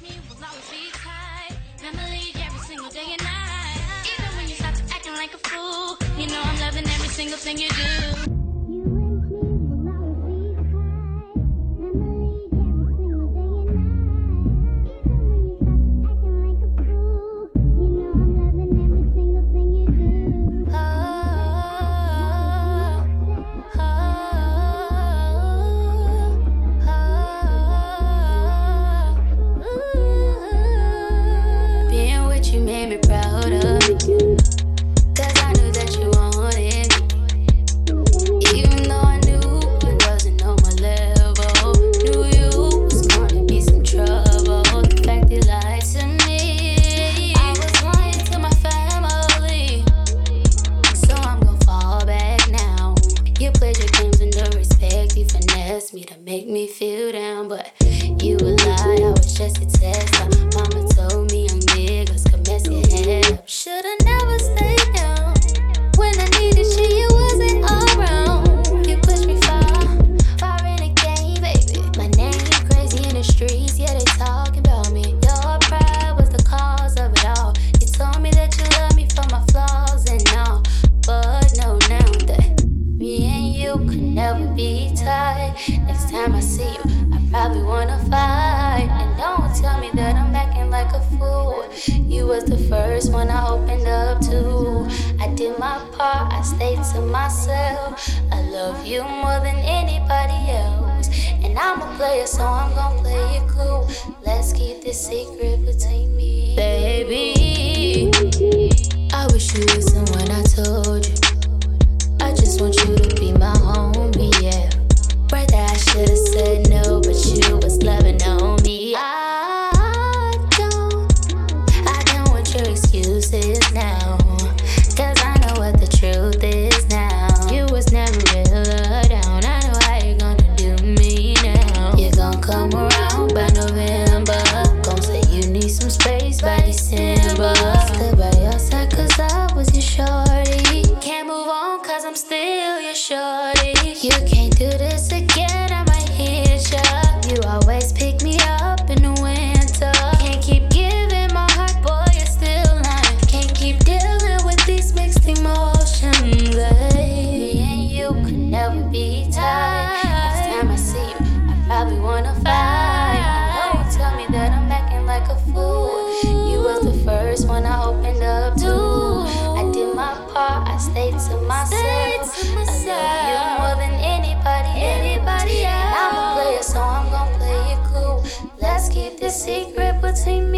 me will always be tight. Memories every single day and night. Even when you stop acting like a fool, you know I'm loving every single thing you do. You made me proud of you, 'cause I knew that you wanted me. Even though I knew you wasn't on my level, knew you was gonna be some trouble. The fact you lied to me, I was lying to my family, so I'm gonna fall back now. You played your games with no respect, you finessed me to make me feel down, but you a lie, I was just a test. My mama told me young niggas could mess your head up. Should've never stayed down. When I needed you, you wasn't around. You pushed me far in the game, baby. My name crazy in the streets, yeah, they talking about me. Your pride was the cause of it all. You told me that you love me for my flaws and all, but no, now that me and you could never be tied. Next time I see you, I probably wanna fight. And don't tell me that I'm acting like a fool. You was the first one I opened up to. I did my part, I stayed to myself. I love you more than anybody else, and I'm a player, so I'm gon' play it cool. Let's keep this secret between me, baby. I wish you listened when I told you. I just want you to be my homie, yeah. Right there, I should've said no, but you was loving on me. I don't want your excuses now, 'cause I know what the truth is now. You was never real down. I know how you gonna do me now. You gon' come around by November, gon' say you need some space by December. Stood by your side 'cause I was your shorty. Can't move on 'cause I'm still your shorty. You can't do this again, I might hit ya. You always pick me up in the winter. Can't keep giving my heart, boy, you're still lying. Can't keep dealing with these mixed emotions, me and you could never be tied. Next time I see you, I probably wanna fight. Don't tell me that I'm acting like a fool. You was the first one I opened up to. I did my part, I stayed to myself. I love you more than anybody else. And I'm a player, so I'm gon' play it cool. Let's keep this secret between